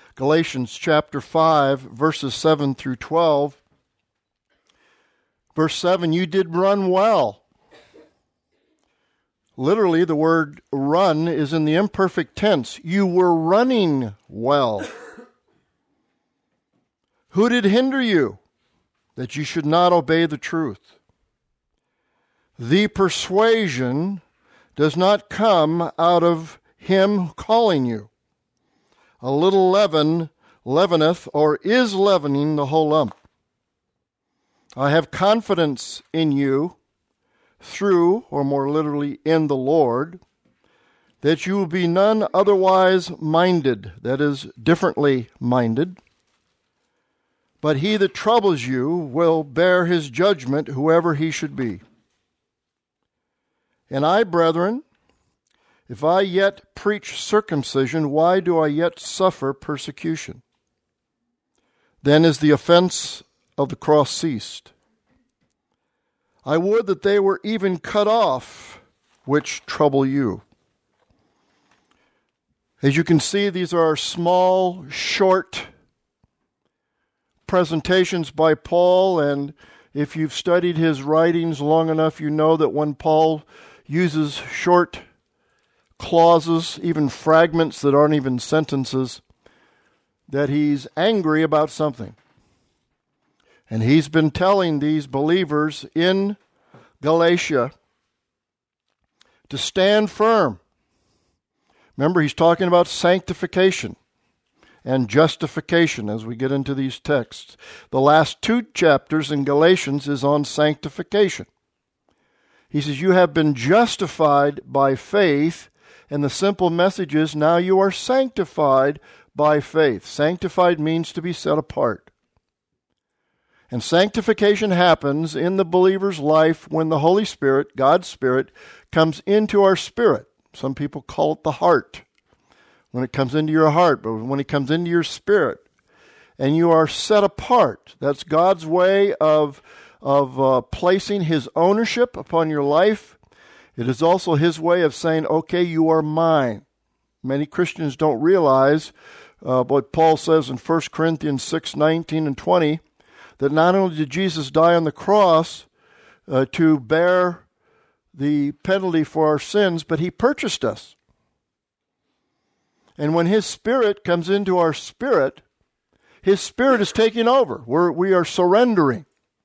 Galatians chapter 5, verses 7 through 12. Verse 7, you did run well. Literally, the word run is in the imperfect tense. You were running well. Who did hinder you that you should not obey the truth? The persuasion does not come out of him calling you. A little leaven leaveneth, or is leavening the whole lump. I have confidence in you through, or more literally, in the Lord, that you will be none otherwise minded, that is, differently minded. But he that troubles you will bear his judgment, whoever he should be. And I, brethren, if I yet preach circumcision, why do I yet suffer persecution? Then is the offense of the cross ceased. I would that they were even cut off, which trouble you. As you can see, these are small, short presentations by Paul, and if you've studied his writings long enough, you know that when Paul uses short clauses, even fragments that aren't even sentences, that he's angry about something. And he's been telling these believers in Galatia to stand firm. Remember, he's talking about sanctification and justification as we get into these texts. The last 2 chapters in Galatians is on sanctification. He says, you have been justified by faith, and the simple message is now you are sanctified by faith. Sanctified means to be set apart. And sanctification happens in the believer's life when the Holy Spirit, God's Spirit, comes into our spirit. Some people call it the heart. When it comes into your heart, but when it comes into your spirit, and you are set apart. That's God's way of placing his ownership upon your life. It is also his way of saying, okay, you are mine. Many Christians don't realize what Paul says in 1 Corinthians 6:19 and 20, that not only did Jesus die on the cross to bear the penalty for our sins, but he purchased us. And when his Spirit comes into our spirit, his Spirit is taking over. We are surrendering.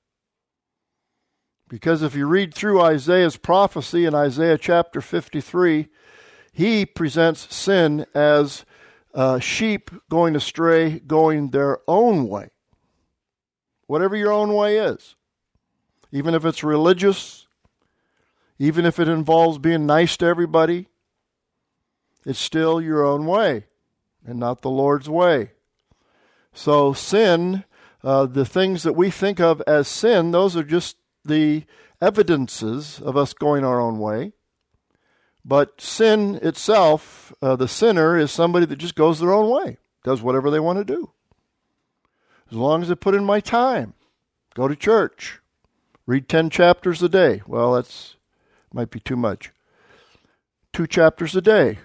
Because if you read through Isaiah's prophecy in Isaiah chapter 53, he presents sin as sheep going astray, going their own way. Whatever your own way is. Even if it's religious, even if it involves being nice to everybody, it's still your own way and not the Lord's way. So sin, the things that we think of as sin, those are just the evidences of us going our own way. But sin itself, the sinner, is somebody that just goes their own way, does whatever they want to do. As long as I put in my time, go to church, read 10 chapters a day. Well, that's might be too much. 2 chapters a day.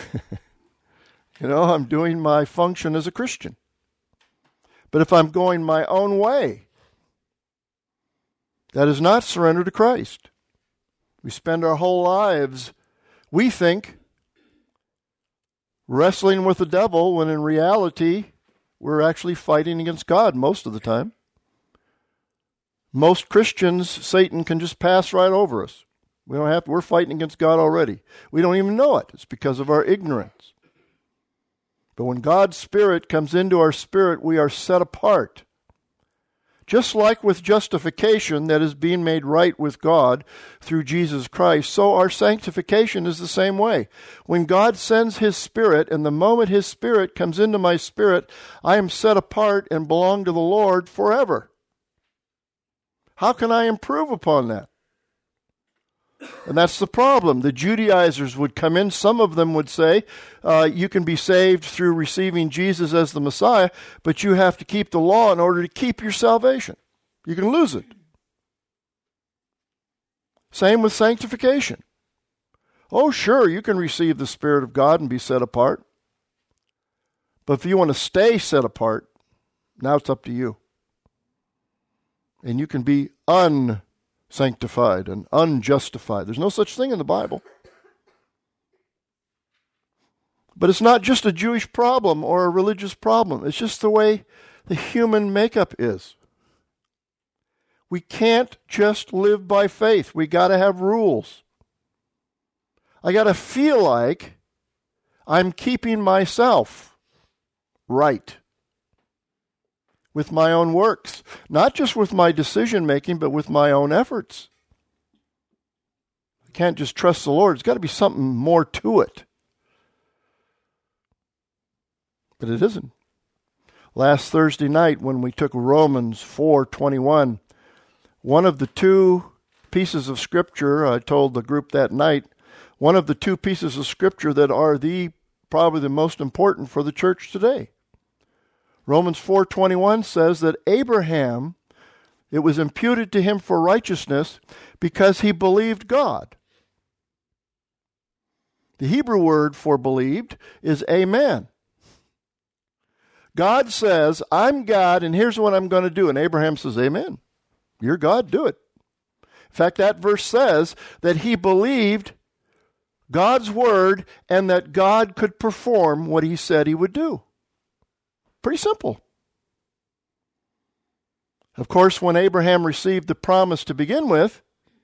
I'm doing my function as a Christian. But if I'm going my own way, that is not surrender to Christ. We spend our whole lives, we think, wrestling with the devil, when in reality, we're actually fighting against God most of the time. Most Christians, Satan can just pass right over us. We're fighting against God already. We don't even know it. It's because of our ignorance. But when God's Spirit comes into our spirit, we are set apart. Just like with justification that is being made right with God through Jesus Christ, so our sanctification is the same way. When God sends his Spirit, and the moment his Spirit comes into my spirit, I am set apart and belong to the Lord forever. How can I improve upon that? And that's the problem. The Judaizers would come in. Some of them would say, you can be saved through receiving Jesus as the Messiah, but you have to keep the law in order to keep your salvation. You can lose it. Same with sanctification. Oh, sure, you can receive the Spirit of God and be set apart. But if you want to stay set apart, now it's up to you. And you can be unsanctified and unjustified. There's no such thing in the Bible. But it's not just a Jewish problem or a religious problem. It's just the way the human makeup is. We can't just live by faith. We got to have rules. I got to feel like I'm keeping myself right with my own works, not just with my decision making, but with my own efforts. I can't just trust the Lord. There's got to be something more to it. But it isn't. Last Thursday night when we took Romans 4:21, one of the two pieces of Scripture, I told the group that night, one of the two pieces of Scripture that are probably the most important for the church today. Romans 4:21 says that Abraham, it was imputed to him for righteousness because he believed God. The Hebrew word for believed is amen. God says, I'm God, and here's what I'm going to do. And Abraham says, amen. You're God, do it. In fact, that verse says that he believed God's word and that God could perform what he said he would do. Pretty simple. Of course, when Abraham received the promise to begin with,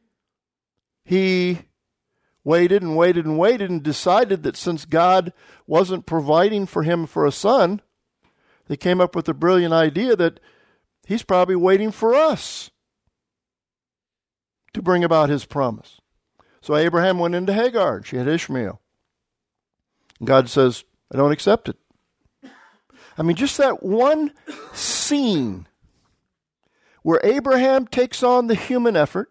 he waited and waited and waited and decided that since God wasn't providing for him for a son, they came up with the brilliant idea that he's probably waiting for us to bring about his promise. So Abraham went into Hagar. She had Ishmael. And God says, I don't accept it. I mean, just that one scene where Abraham takes on the human effort,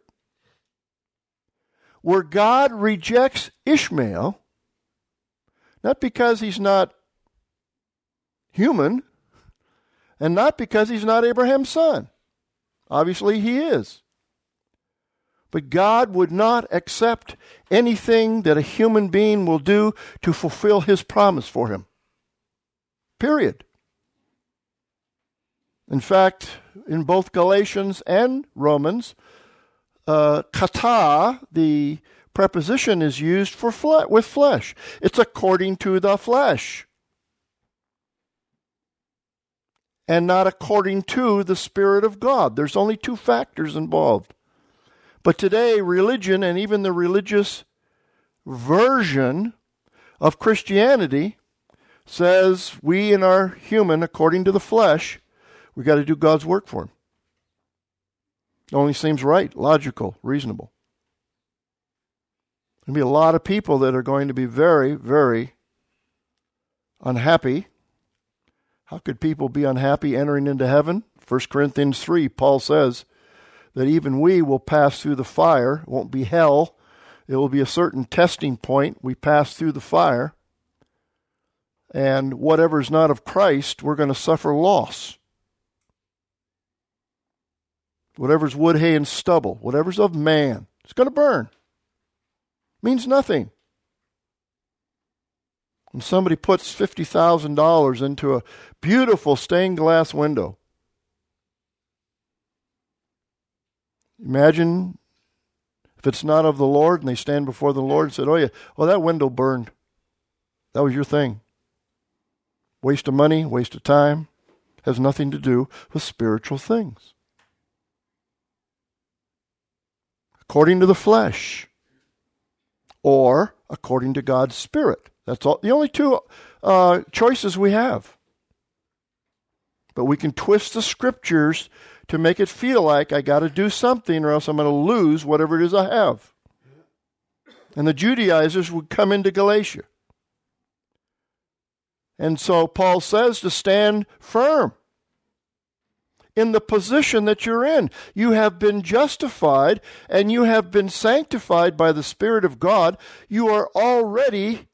where God rejects Ishmael, not because he's not human, and not because he's not Abraham's son. Obviously he is. But God would not accept anything that a human being will do to fulfill his promise for him. Period. In fact, in both Galatians and Romans, kata, the preposition, is used for with flesh. It's according to the flesh, and not according to the Spirit of God. There's only two factors involved. But today, religion and even the religious version of Christianity says we in our human, according to the flesh, we got to do God's work for him. It only seems right, logical, reasonable. There'll be a lot of people that are going to be very, very unhappy. How could people be unhappy entering into heaven? 1 Corinthians 3, Paul says that even we will pass through the fire. It won't be hell. It will be a certain testing point. We pass through the fire. And whatever is not of Christ, we're going to suffer loss. Whatever's wood, hay, and stubble, whatever's of man, it's going to burn. Means nothing. When somebody puts $50,000 into a beautiful stained glass window, imagine if it's not of the Lord and they stand before the Lord and said, that window burned. That was your thing. Waste of money, waste of time, has nothing to do with spiritual things. According to the flesh, or according to God's Spirit. That's all. The only two choices we have. But we can twist the Scriptures to make it feel like I got to do something or else I'm going to lose whatever it is I have. And the Judaizers would come into Galatia. And so Paul says to stand firm in the position that you're in. You have been justified and you have been sanctified by the Spirit of God. You are already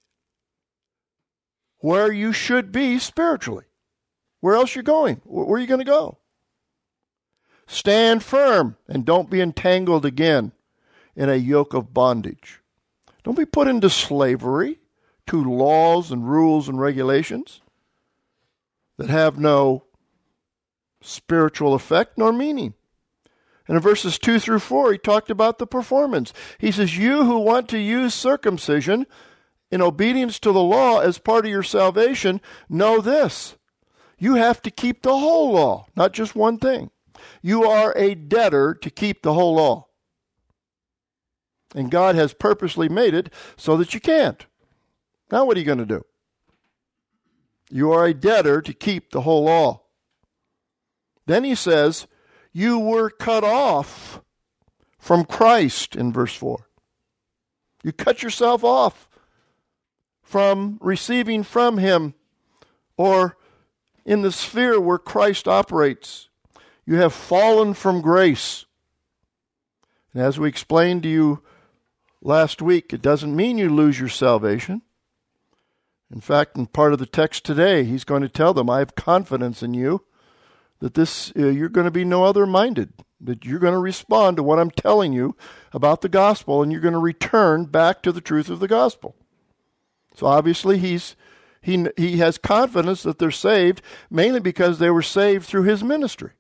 where you should be spiritually. Where else are you going? Where are you going to go? Stand firm and don't be entangled again in a yoke of bondage. Don't be put into slavery to laws and rules and regulations. that have no spiritual effect nor meaning. And in verses 2 through 4, he talked about the performance. He says, you who want to use circumcision in obedience to the law as part of your salvation, know this. You have to keep the whole law, not just one thing. You are a debtor to keep the whole law. And God has purposely made it so that you can't. Now what are you going to do? You are a debtor to keep the whole law. Then he says, you were cut off from Christ in verse 4. You cut yourself off from receiving from him, or in the sphere where Christ operates. You have fallen from grace. And as we explained to you last week, it doesn't mean you lose your salvation. In fact, in part of the text today, he's going to tell them, I have confidence in you that you're going to be no other minded, that you're going to respond to what I'm telling you about the gospel, and you're going to return back to the truth of the gospel. So obviously he has confidence that they're saved, mainly because they were saved through his ministry.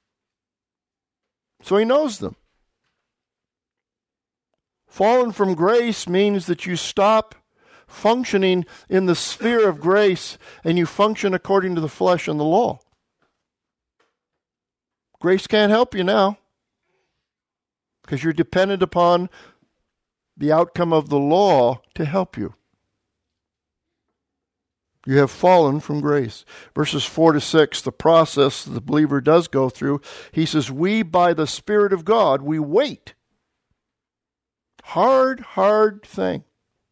So he knows them. Fallen from grace means that you stop functioning in the sphere of grace and you function according to the flesh and the law. Grace can't help you now because you're dependent upon the outcome of the law to help you. You have fallen from grace. Verses 4 to 6, the process the believer does go through. He says, we by the Spirit of God, we wait. Hard thing.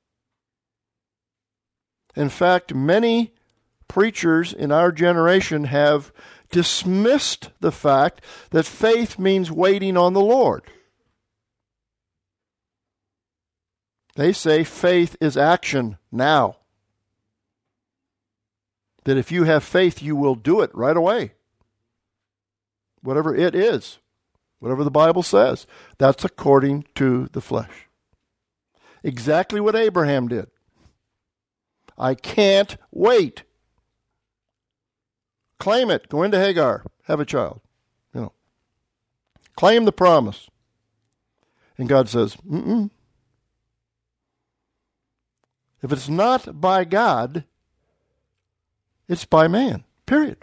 In fact, many preachers in our generation have dismissed the fact that faith means waiting on the Lord. They say faith is action now. That if you have faith, you will do it right away. Whatever it is, whatever the Bible says, that's according to the flesh. Exactly what Abraham did. I can't wait. Claim it. Go into Hagar. Have a child. Claim the promise. And God says, If it's not by God, it's by man. Period.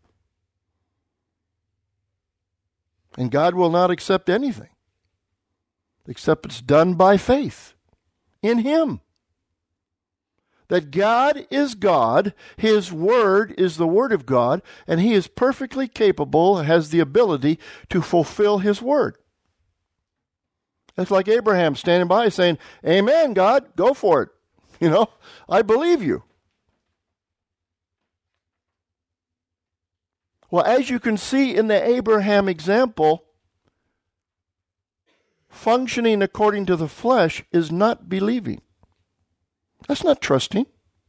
And God will not accept anything except it's done by faith in him. That God is God, his word is the word of God, and he is perfectly capable, has the ability to fulfill his word. It's like Abraham standing by saying, amen, God, go for it. I believe you. Well, as you can see in the Abraham example, functioning according to the flesh is not believing. That's not trusting.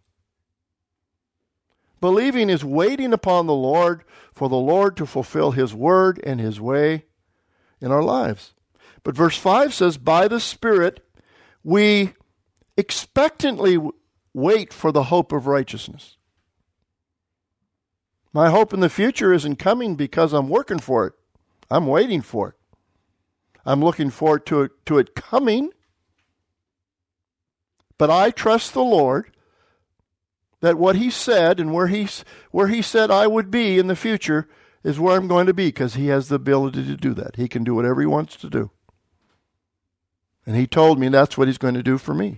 Believing is waiting upon the Lord for the Lord to fulfill his word and his way in our lives. But verse 5 says, by the Spirit, we expectantly wait for the hope of righteousness. My hope in the future isn't coming because I'm working for it. I'm waiting for it. I'm looking forward to it coming. But I trust the Lord that what he said and where he said I would be in the future is where I'm going to be, because he has the ability to do that. He can do whatever he wants to do. And he told me that's what he's going to do for me.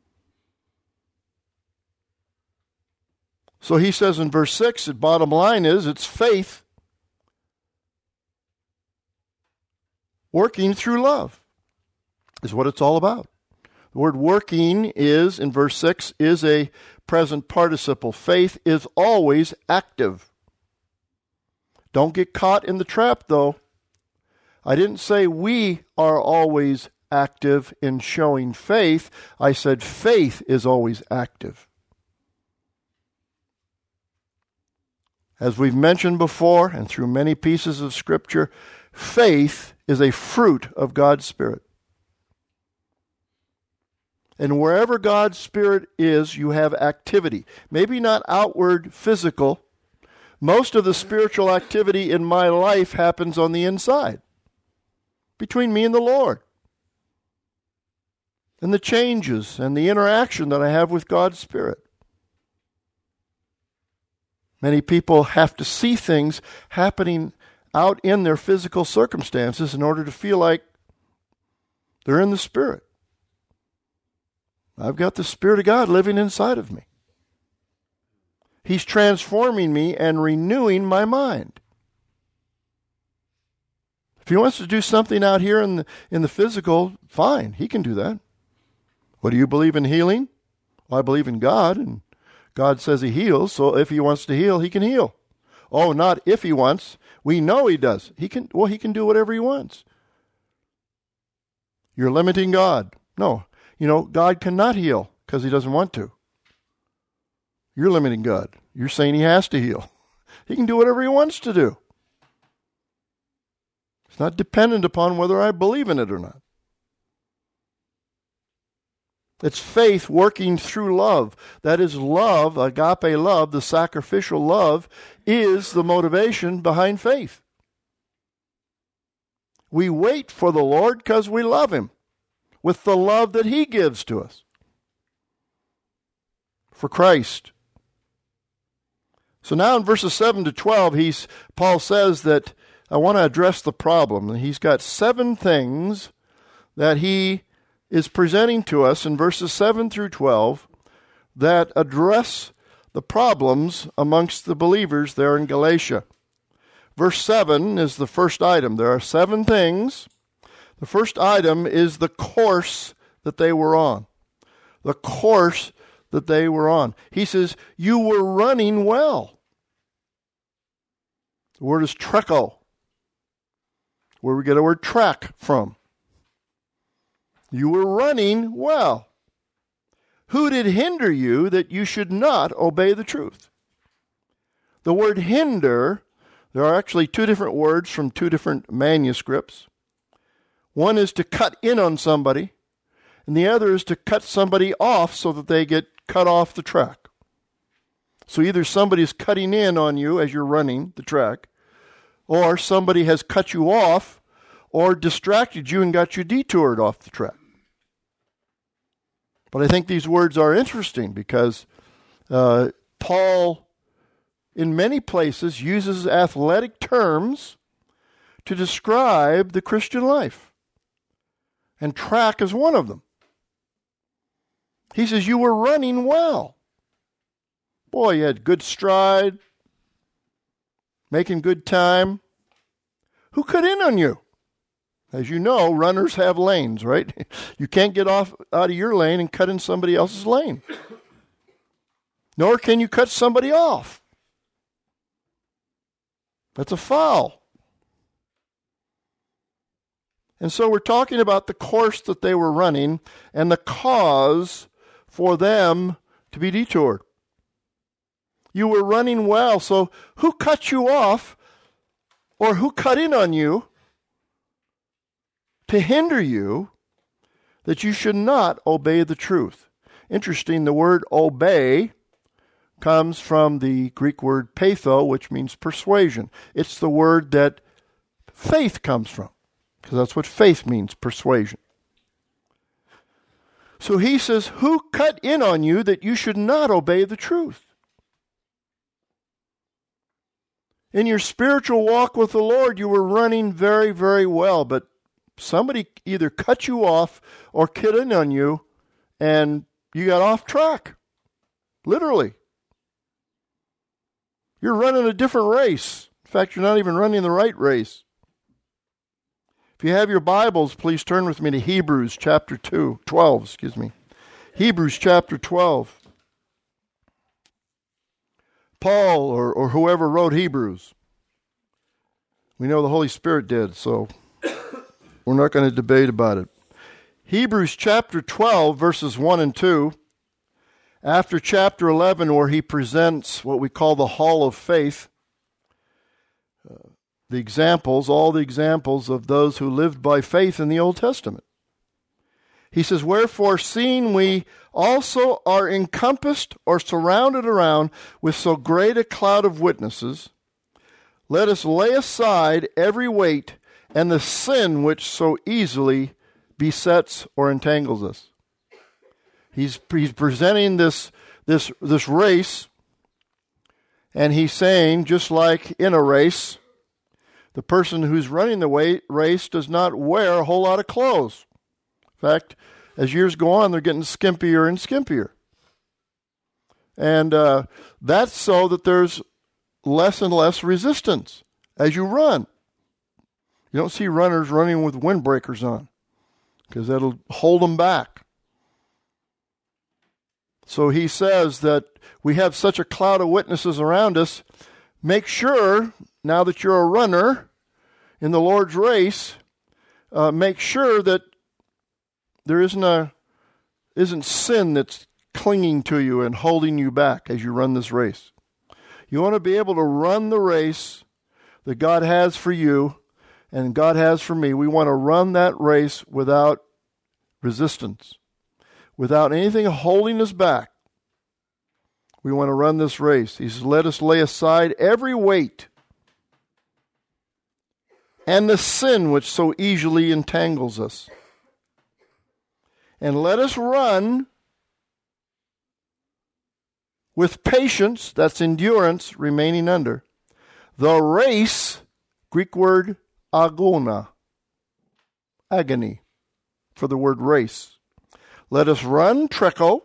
So he says in verse 6, the bottom line is it's faith working through love is what it's all about. The word working is, in verse 6, is a present participle. Faith is always active. Don't get caught in the trap, though. I didn't say we are always active in showing faith. I said faith is always active. As we've mentioned before, and through many pieces of Scripture, faith is a fruit of God's Spirit. And wherever God's Spirit is, you have activity. Maybe not outward physical, Most of the spiritual activity in my life happens on the inside, between me and the Lord. And the changes and the interaction that I have with God's Spirit. Many people have to see things happening out in their physical circumstances in order to feel like they're in the Spirit. I've got the Spirit of God living inside of me. He's transforming me and renewing my mind. If He wants to do something out here in the physical, fine, He can do that. What do you believe in healing? Well, I believe in God, and God says He heals, so if He wants to heal, He can heal. Oh, not if He wants. We know He does. He can do whatever He wants. You're limiting God. No. God cannot heal because He doesn't want to. You're limiting God. You're saying He has to heal. He can do whatever He wants to do. It's not dependent upon whether I believe in it or not. It's faith working through love. That is love, agape love, the sacrificial love, is the motivation behind faith. We wait for the Lord because we love Him with the love that He gives to us for Christ. So now in verses 7 to 12, Paul says that I want to address the problem. He's got 7 things that he is presenting to us in verses 7 through 12 that address the problems amongst the believers there in Galatia. Verse 7 is the first item. There are 7 things. The first item is the course that they were on. The course that they were on. He says, you were running well. The word is treko, where we get our word track from. You were running well. Who did hinder you that you should not obey the truth? The word hinder, there are actually 2 different words from 2 different manuscripts. One is to cut in on somebody, and the other is to cut somebody off so that they get cut off the track. So either somebody is cutting in on you as you're running the track, or somebody has cut you off or distracted you and got you detoured off the track. But I think these words are interesting because Paul, in many places, uses athletic terms to describe the Christian life. And track is one of them. He says, you were running well. Boy, you had good stride, making good time. Who cut in on you? As you know, runners have lanes, right? You can't get out of your lane and cut in somebody else's lane. Nor can you cut somebody off. That's a foul. And so we're talking about the course that they were running and the cause for them to be detoured. You were running well, so who cut you off or who cut in on you to hinder you that you should not obey the truth? Interesting, the word obey comes from the Greek word peitho, which means persuasion. It's the word that faith comes from, because that's what faith means, persuasion. So he says, who cut in on you that you should not obey the truth? In your spiritual walk with the Lord, you were running very, very well, but somebody either cut you off or cut in on you, and you got off track. Literally. You're running a different race. In fact, you're not even running the right race. If you have your Bibles, please turn with me to Hebrews chapter 12. Hebrews chapter 12. Paul or whoever wrote Hebrews. We know the Holy Spirit did, so we're not going to debate about it. Hebrews chapter 12, verses 1 and 2. After chapter 11, where he presents what we call the hall of faith, all the examples of those who lived by faith in the Old Testament. He says, wherefore, seeing we also are encompassed or surrounded around with so great a cloud of witnesses, let us lay aside every weight and the sin which so easily besets or entangles us. He's presenting this race, and he's saying, just like in a race, the person who's running the race does not wear a whole lot of clothes. In fact, as years go on, they're getting skimpier and skimpier. And that's so that there's less and less resistance as you run. You don't see runners running with windbreakers on, because that'll hold them back. So he says that we have such a cloud of witnesses around us. Make sure, now that you're a runner in the Lord's race, make sure that there isn't sin that's clinging to you and holding you back as you run this race. You want to be able to run the race that God has for you and God has for me. We want to run that race without resistance, without anything holding us back. We want to run this race. He says, let us lay aside every weight and the sin which so easily entangles us. And let us run with patience, that's endurance, remaining under, the race, Greek word agona, agony, for the word race. Let us run, treko,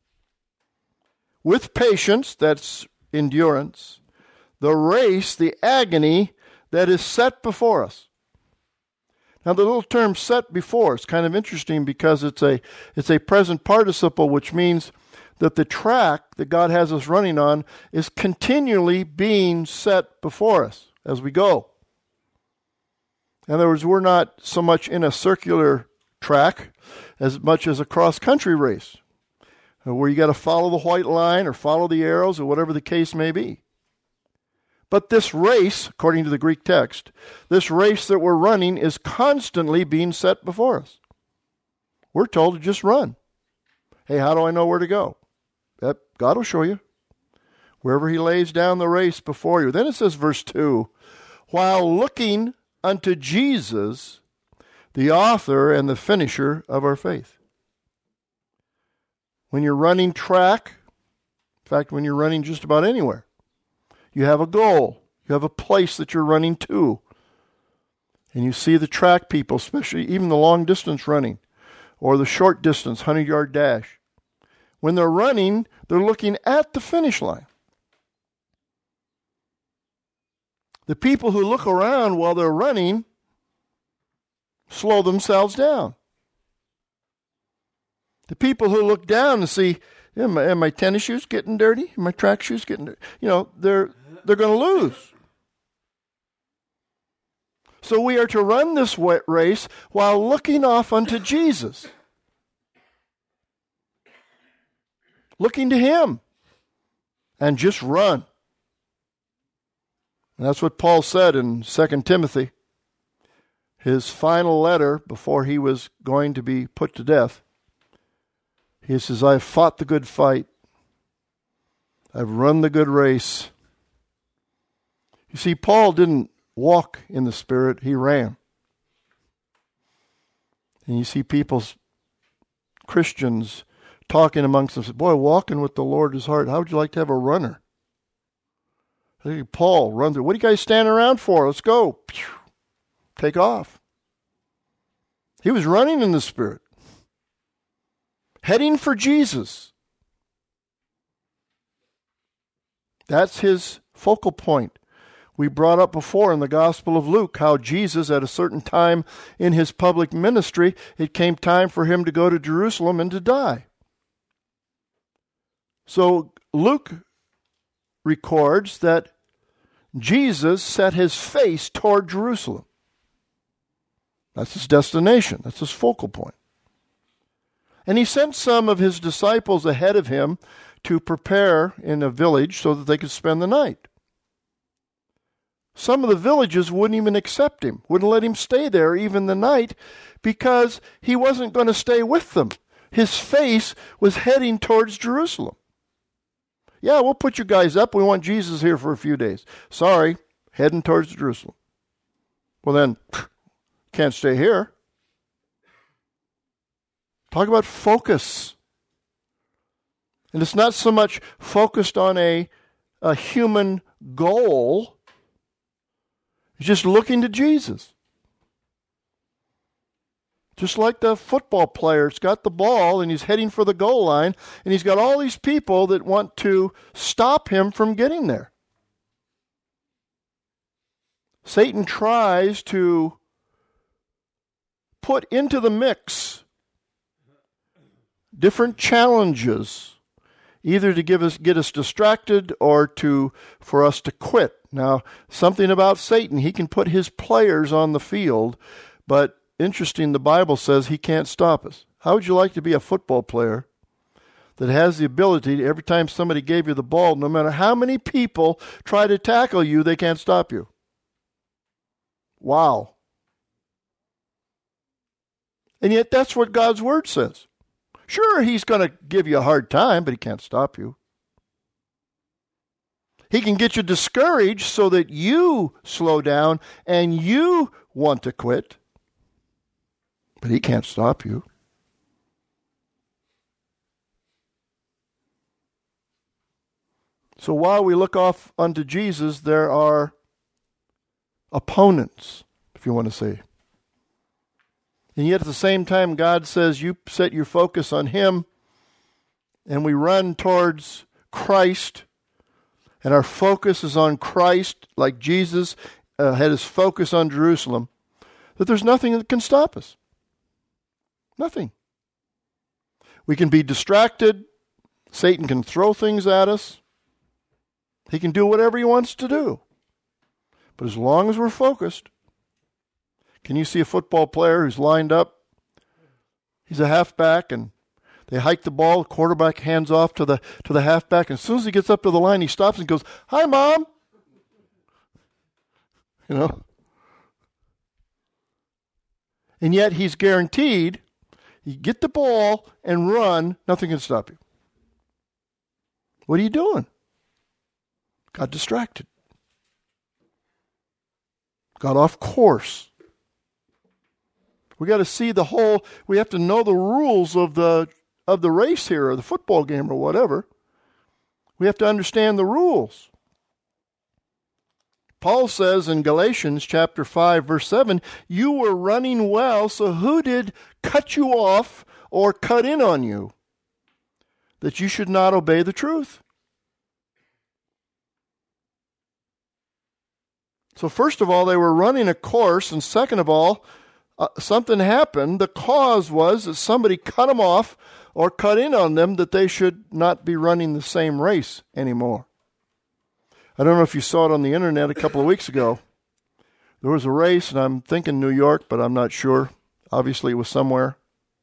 with patience, that's endurance, the race, the agony that is set before us. Now, the little term set before is kind of interesting because it's a present participle, which means that the track that God has us running on is continually being set before us as we go. In other words, we're not so much in a circular track as much as a cross-country race, where you got to follow the white line or follow the arrows or whatever the case may be. But this race, according to the Greek text, this race that we're running is constantly being set before us. We're told to just run. Hey, how do I know where to go? God will show you. Wherever he lays down the race before you. Then it says, verse 2, while looking unto Jesus, the author and the finisher of our faith. When you're running track, in fact, when you're running just about anywhere, you have a goal. You have a place that you're running to. And you see the track people, especially even the long distance running or the short distance 100-yard dash. When they're running, they're looking at the finish line. The people who look around while they're running slow themselves down. The people who look down and see, am my tennis shoes getting dirty? Are my track shoes getting dirty? They're going to lose. So we are to run this race while looking off unto Jesus. Looking to him. And just run. And that's what Paul said in 2 Timothy, his final letter before he was going to be put to death. He says, I have fought the good fight. I've run the good race. You see, Paul didn't walk in the Spirit, he ran. And you see people, Christians, talking amongst themselves, boy, walking with the Lord is hard. How would you like to have a runner? Hey, Paul, run through. What are you guys standing around for? Let's go. Take off. He was running in the Spirit. Heading for Jesus. That's his focal point. We brought up before in the Gospel of Luke how Jesus, at a certain time in his public ministry, it came time for him to go to Jerusalem and to die. So Luke records that Jesus set his face toward Jerusalem. That's his destination. That's his focal point. And he sent some of his disciples ahead of him to prepare in a village so that they could spend the night. Some of the villages wouldn't even accept him, wouldn't let him stay there even the night, because he wasn't going to stay with them. His face was heading towards Jerusalem. Yeah, we'll put you guys up. We want Jesus here for a few days. Sorry, heading towards Jerusalem. Well then, can't stay here. Talk about focus. And it's not so much focused on a human goal. It's just looking to Jesus. Just like the football player's got the ball and he's heading for the goal line, and he's got all these people that want to stop him from getting there. Satan tries to put into the mix different challenges, either to get us distracted or for us to quit. Now, something about Satan, he can put his players on the field, but interesting, the Bible says he can't stop us. How would you like to be a football player that has the ability to, every time somebody gave you the ball, no matter how many people try to tackle you, they can't stop you? Wow. And yet that's what God's Word says. Sure, he's going to give you a hard time, but he can't stop you. He can get you discouraged so that you slow down and you want to quit. But he can't stop you. So while we look off unto Jesus, there are opponents, if you want to say. And yet at the same time, God says you set your focus on him, and we run towards Christ, and our focus is on Christ, like Jesus had his focus on Jerusalem, that there's nothing that can stop us. Nothing. We can be distracted. Satan can throw things at us. He can do whatever he wants to do. But as long as we're focused, can you see a football player who's lined up? He's a halfback, and they hike the ball. The quarterback hands off to the halfback, and as soon as he gets up to the line, he stops and goes, "Hi, Mom." You know? And yet he's guaranteed, you get the ball and run, nothing can stop you. What are you doing? Got distracted. Got off course. We got to see the whole, we have to know the rules of the race here, or the football game, or whatever. We have to understand the rules. Paul says in Galatians chapter 5, verse 7, you were running well, so who did cut you off or cut in on you, that you should not obey the truth? So first of all, they were running a course, and second of all, something happened. The cause was that somebody cut them off or cut in on them, that they should not be running the same race anymore. I don't know if you saw it on the internet a couple of weeks ago. There was a race, and I'm thinking New York, but I'm not sure. Obviously, it was somewhere.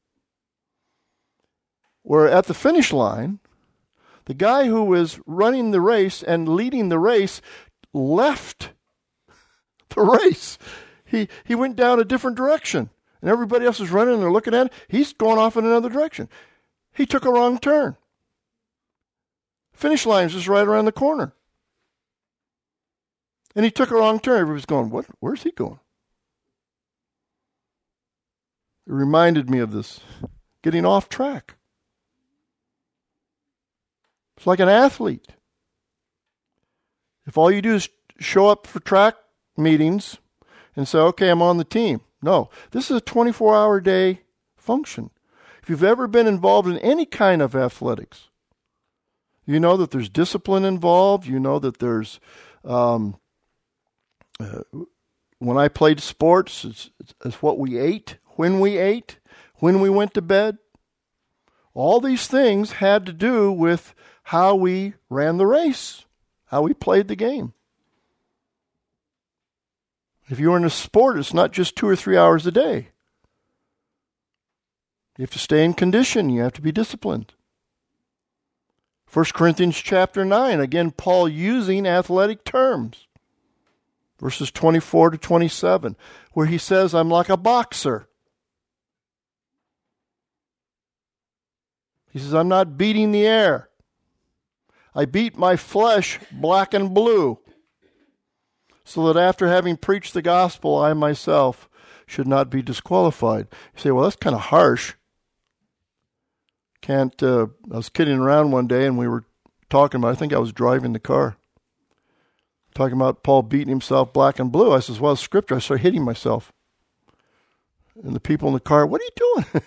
Where at the finish line, the guy who was running the race and leading the race left the race. He went down a different direction, and everybody else is running, and they're looking at it. He's going off in another direction. He took a wrong turn. Finish line is just right around the corner. And he took a wrong turn. Everybody's going, what? Where's he going? It reminded me of this, getting off track. It's like an athlete. If all you do is show up for track meetings and say, okay, I'm on the team. No, this is a 24-hour day function. If you've ever been involved in any kind of athletics, you know that there's discipline involved. You know that there's, when I played sports, it's what we ate, when we went to bed. All these things had to do with how we ran the race, how we played the game. If you're in a sport, it's not just 2 or 3 hours a day. You have to stay in condition. You have to be disciplined. 1 Corinthians chapter 9, again, Paul using athletic terms. verses 24 to 27, where he says, I'm like a boxer. He says, I'm not beating the air. I beat my flesh black and blue, so that after having preached the gospel, I myself should not be disqualified. You say, well, that's kind of harsh. I was kidding around one day, and we were talking about, I think I was driving the car, talking about Paul beating himself black and blue. I says, well, it's scripture. I started hitting myself. And the people in the car, what are you doing?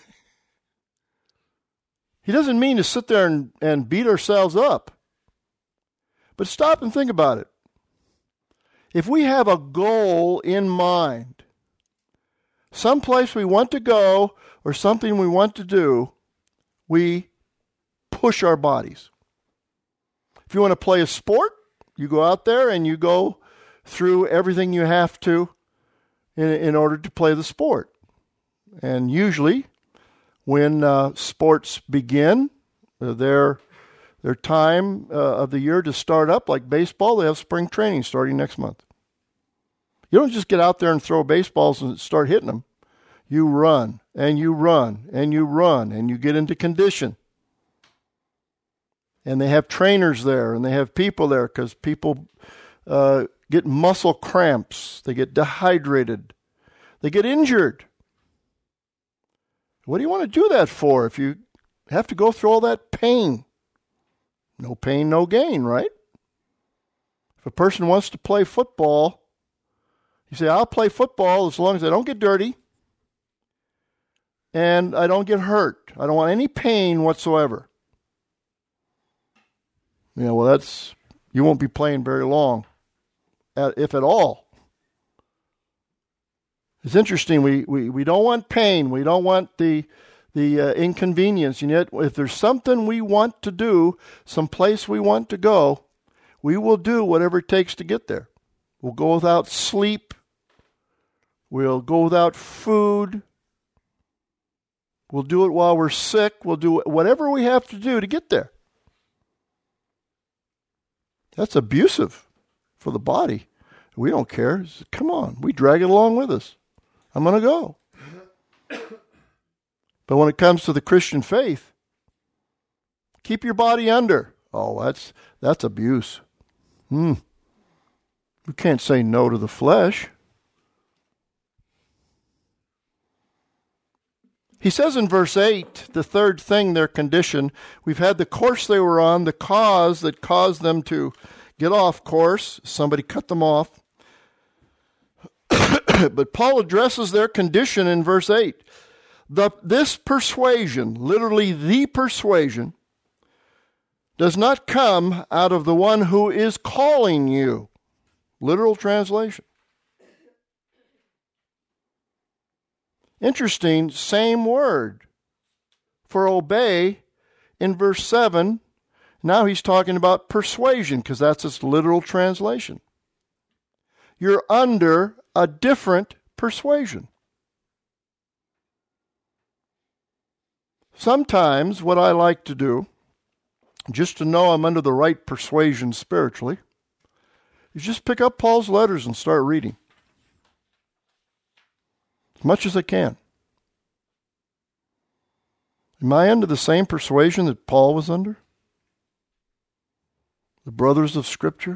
He doesn't mean to sit there and beat ourselves up. But stop and think about it. If we have a goal in mind, someplace we want to go or something we want to do, we push our bodies. If you want to play a sport, you go out there and you go through everything you have to in order to play the sport. And usually, when sports begin, their time of the year to start up, like baseball, they have spring training starting next month. You don't just get out there and throw baseballs and start hitting them. You run, and you run, and you run, and you get into condition. And they have trainers there, and they have people there, because people get muscle cramps. They get dehydrated. They get injured. What do you want to do that for if you have to go through all that pain? No pain, no gain, right? If a person wants to play football, you say, I'll play football as long as I don't get dirty and I don't get hurt. I don't want any pain whatsoever. Well, you won't be playing very long, if at all. It's interesting. We don't want pain. We don't want the inconvenience. And yet, if there's something we want to do, some place we want to go, we will do whatever it takes to get there. We'll go without sleep. We'll go without food. We'll do it while we're sick. We'll do whatever we have to do to get there. That's abusive for the body. We don't care. Come on. We drag it along with us. I'm going to go. But when it comes to the Christian faith, keep your body under. Oh, that's abuse. You can't say no to the flesh. He says in verse 8, the third thing, their condition, we've had the course they were on, the cause that caused them to get off course. Somebody cut them off. But Paul addresses their condition in verse 8. This persuasion, literally the persuasion, does not come out of the one who is calling you. Literal translation. Interesting, same word for obey in verse 7. Now he's talking about persuasion, because that's its literal translation. You're under a different persuasion. Sometimes what I like to do, just to know I'm under the right persuasion spiritually, is just pick up Paul's letters and start reading. As much as I can. Am I under the same persuasion that Paul was under? The brothers of Scripture?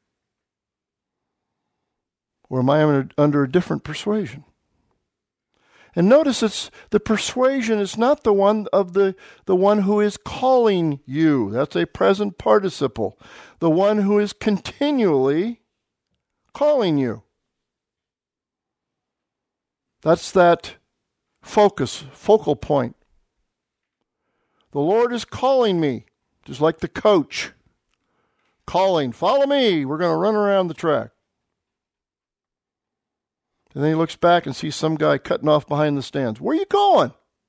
Or am I under a different persuasion? And notice the persuasion is not the one of the one who is calling you. That's a present participle. The one who is continually calling you. That's that focal point. The Lord is calling me, just like the coach calling, follow me, we're going to run around the track. And then he looks back and sees some guy cutting off behind the stands. Where are you going?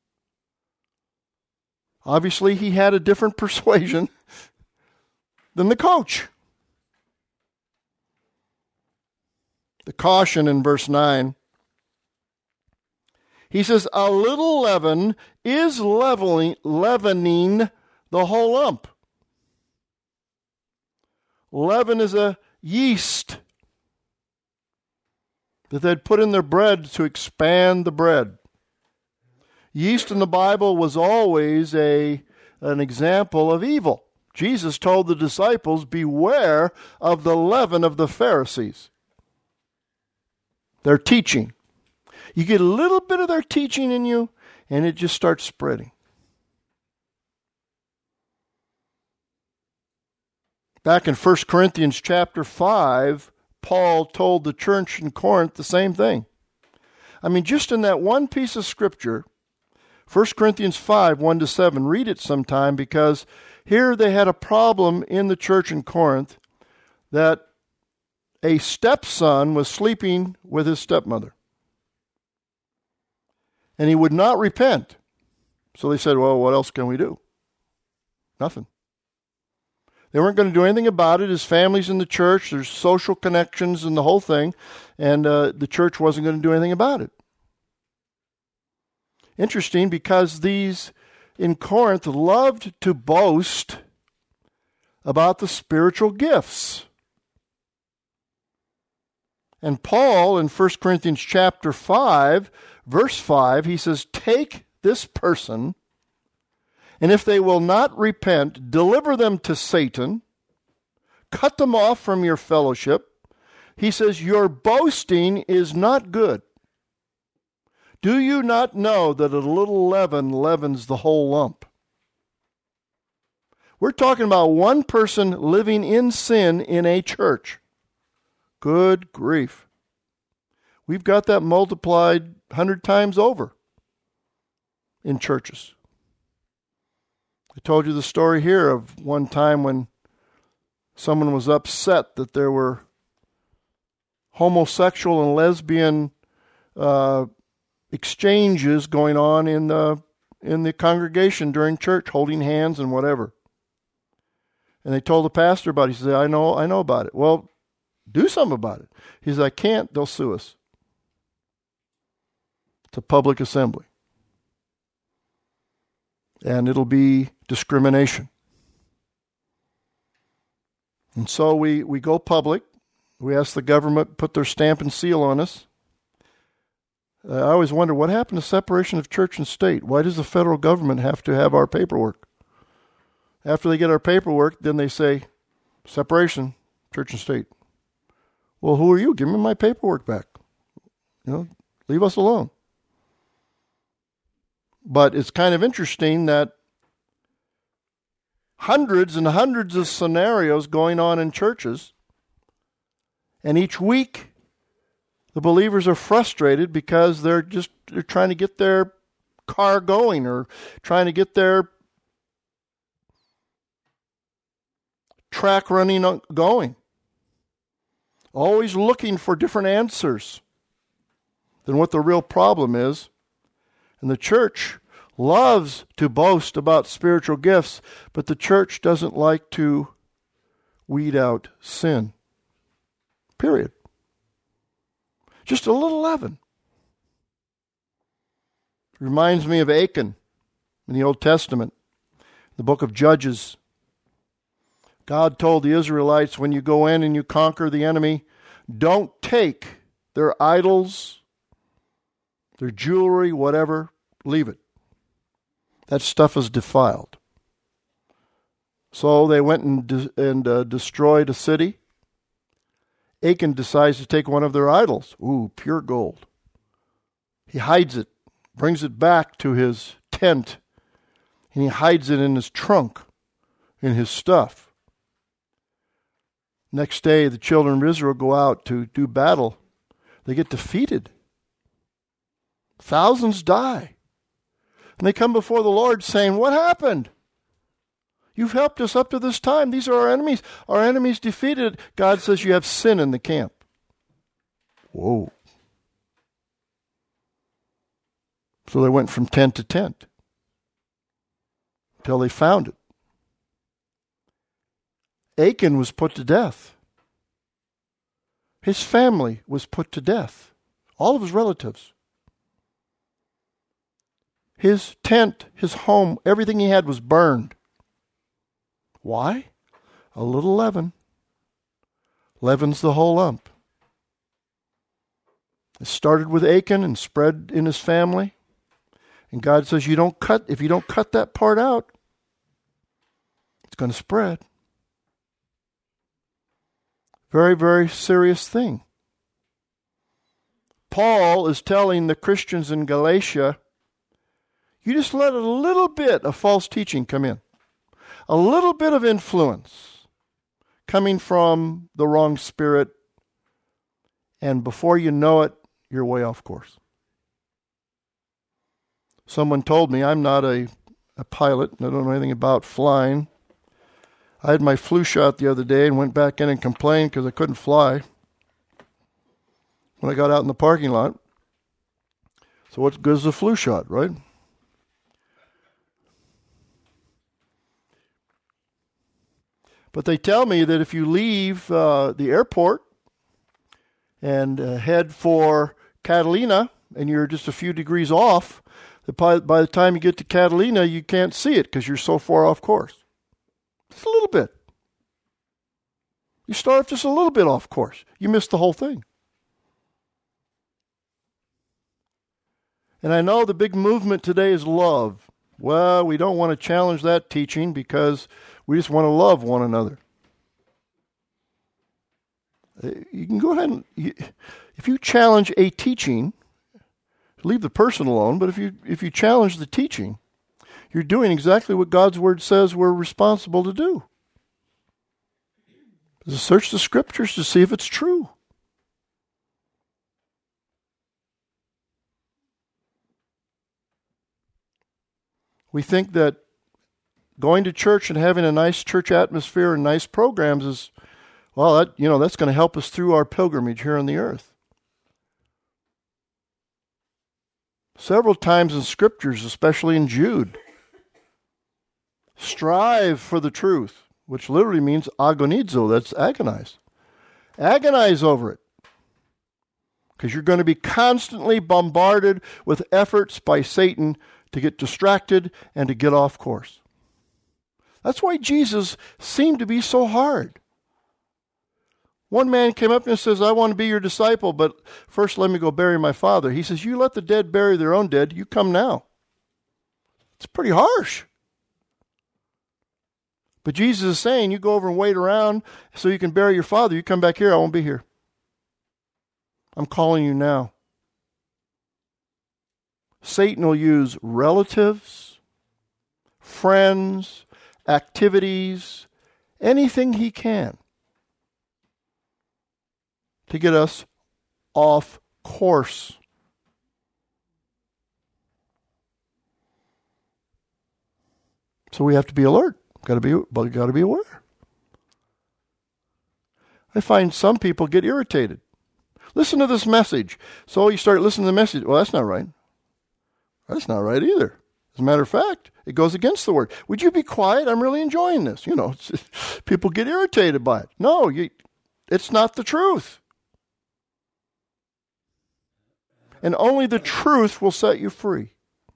Obviously, he had a different persuasion than the coach. The caution in verse 9. He says, a little leaven is leavening the whole lump. Leaven is a yeast. that they'd put in their bread to expand the bread. Yeast in the Bible was always an example of evil. Jesus told the disciples, beware of the leaven of the Pharisees. Their teaching. You get a little bit of their teaching in you, and it just starts spreading. Back in 1 Corinthians chapter 5, Paul told the church in Corinth the same thing. I mean, just in that one piece of scripture, 1 Corinthians 5, 1-7, read it sometime, because here they had a problem in the church in Corinth that a stepson was sleeping with his stepmother. And he would not repent. So they said, well, what else can we do? Nothing. They weren't going to do anything about it. His family's in the church. There's social connections and the whole thing. And the church wasn't going to do anything about it. Interesting, because these in Corinth loved to boast about the spiritual gifts. And Paul in 1 Corinthians chapter 5, verse 5, he says, take this person, and if they will not repent, deliver them to Satan, cut them off from your fellowship. He says, your boasting is not good. Do you not know that a little leaven leavens the whole lump? We're talking about one person living in sin in a church. Good grief. We've got that multiplied 100 times over in churches. I told you the story here of one time when someone was upset that there were homosexual and lesbian exchanges going on in the congregation during church, holding hands and whatever. And they told the pastor about it. He said, I know about it. Well, do something about it. He said, I can't. They'll sue us. It's a public assembly. And it'll be discrimination. And so we go public. We ask the government to put their stamp and seal on us. I always wonder, what happened to separation of church and state? Why does the federal government have to have our paperwork? After they get our paperwork, then they say, separation, church and state. Well, who are you? Give me my paperwork back. Leave us alone. But it's kind of interesting that hundreds and hundreds of scenarios going on in churches, and each week the believers are frustrated because they're trying to get their car going or trying to get their track running going. Always looking for different answers than what the real problem is. And the church loves to boast about spiritual gifts, but the church doesn't like to weed out sin. Period. Just a little leaven. Reminds me of Achan in the Old Testament, the book of Judges. God told the Israelites, when you go in and you conquer the enemy, don't take their idols, their jewelry, whatever, leave it. That stuff is defiled. So they went and destroyed a city. Achan decides to take one of their idols. Ooh, pure gold. He hides it, brings it back to his tent, and he hides it in his trunk, in his stuff. Next day, the children of Israel go out to do battle. They get defeated. Thousands die. And they come before the Lord saying, what happened? You've helped us up to this time. These are our enemies. Our enemies defeated. God says you have sin in the camp. Whoa. So they went from tent to tent until they found it. Achan was put to death. His family was put to death. All of his relatives. His tent, his home, everything he had was burned. Why? A little leaven. Leavens the whole lump. It started with Achan and spread in his family. And God says, if you don't cut that part out, it's going to spread. Very, very serious thing. Paul is telling the Christians in Galatia, you just let a little bit of false teaching come in. A little bit of influence coming from the wrong spirit, and before you know it, you're way off course. Someone told me, I'm not a pilot, and I don't know anything about flying. I had my flu shot the other day and went back in and complained because I couldn't fly when I got out in the parking lot. So what good is a flu shot, right? But they tell me that if you leave the airport and head for Catalina, and you're just a few degrees off, by the time you get to Catalina, you can't see it because you're so far off course. Just a little bit. You start just a little bit off course. You miss the whole thing. And I know the big movement today is love. Well, we don't want to challenge that teaching because we just want to love one another. You can go ahead and, if you challenge a teaching, leave the person alone, but if you challenge the teaching, you're doing exactly what God's Word says we're responsible to do. Is to search the Scriptures to see if it's true. We think that going to church and having a nice church atmosphere and nice programs is, well, that's going to help us through our pilgrimage here on the earth. Several times in Scriptures, especially in Jude, strive for the truth, which literally means agonizo, that's agonize. Agonize over it. Because you're going to be constantly bombarded with efforts by Satan to get distracted and to get off course. That's why Jesus seemed to be so hard. One man came up and says, I want to be your disciple, but first let me go bury my father. He says, you let the dead bury their own dead. You come now. It's pretty harsh. But Jesus is saying, you go over and wait around so you can bury your father. You come back here, I won't be here. I'm calling you now. Satan will use relatives, friends, activities, anything he can to get us off course. So we have to be alert. Got to be aware. I find some people get irritated. Listen to this message. So you start listening to the message. Well, that's not right. That's not right either. As a matter of fact, it goes against the word. Would you be quiet? I'm really enjoying this. People get irritated by it. No, it's not the truth. And only the truth will set you free.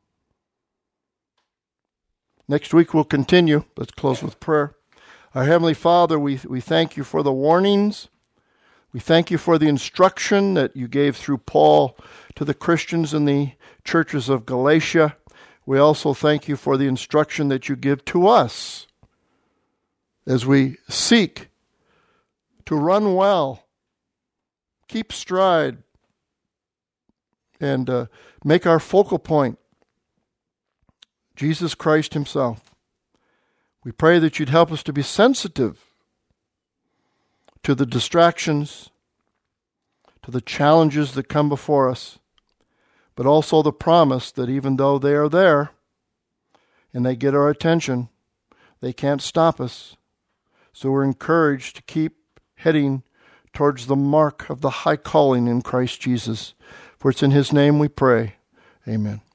Next week we'll continue. Let's close with prayer. Our Heavenly Father, we thank you for the warnings. We thank you for the instruction that you gave through Paul to the Christians in the churches of Galatia. We also thank you for the instruction that you give to us as we seek to run well, keep stride, and make our focal point Jesus Christ himself. We pray that you'd help us to be sensitive to the distractions, to the challenges that come before us, but also the promise that even though they are there and they get our attention, they can't stop us. So we're encouraged to keep heading towards the mark of the high calling in Christ Jesus. For it's in his name we pray. Amen.